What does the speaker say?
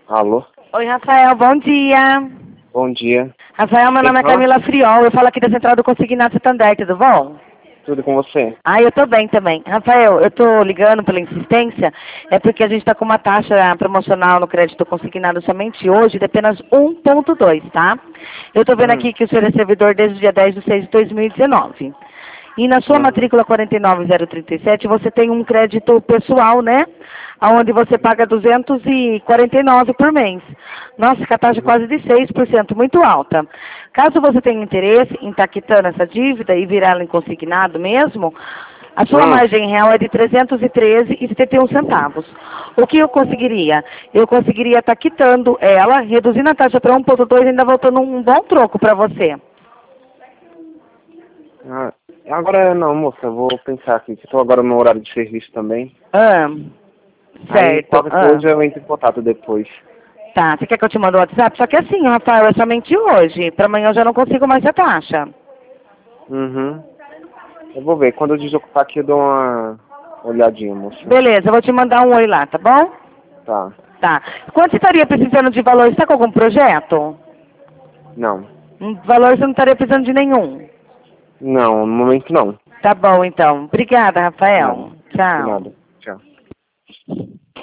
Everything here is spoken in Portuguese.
Alô? Oi, Rafael, bom dia. Bom dia. Rafael, meu Quem nome é fala? Camila Friol, eu falo aqui da Central do Consignado Santander, tudo bom? Tudo com você? Eu tô bem também. Rafael, eu tô ligando pela insistência, é porque a gente tá com uma taxa promocional no crédito consignado somente hoje de apenas 1,2, tá? Eu tô vendo aqui que o senhor é servidor desde o dia 10/6/2019. E na sua Uhum. matrícula 49037, você tem um crédito pessoal, né? Onde você paga 249 por mês. Nossa, que a taxa é Uhum. quase de 6%, muito alta. Caso você tenha interesse em estar quitando essa dívida e virá-la em consignado mesmo, a sua margem real é de 313,71 centavos. O que eu conseguiria? Eu conseguiria estar quitando ela, reduzindo a taxa para 1,2 e ainda voltando um bom troco para você. Ah, agora não, moça, eu vou pensar aqui, que estou agora no horário de serviço também. Aí Certo. qualquer coisa eu entro em contato depois. Tá, você quer que eu te mande o WhatsApp? Só que assim, Rafael, é somente hoje. Para amanhã eu já não consigo mais a taxa. Uhum. Eu vou ver, quando eu desocupar aqui eu dou uma olhadinha, moça. Beleza, eu vou te mandar um oi lá, tá bom? Tá. Tá. Quanto você estaria precisando de valor? Você está com algum projeto? Não. Um valor você não estaria precisando de nenhum. Não, no momento não. Tá bom, então. Obrigada, Nada. Rafael. De Tchau. nada. Tchau.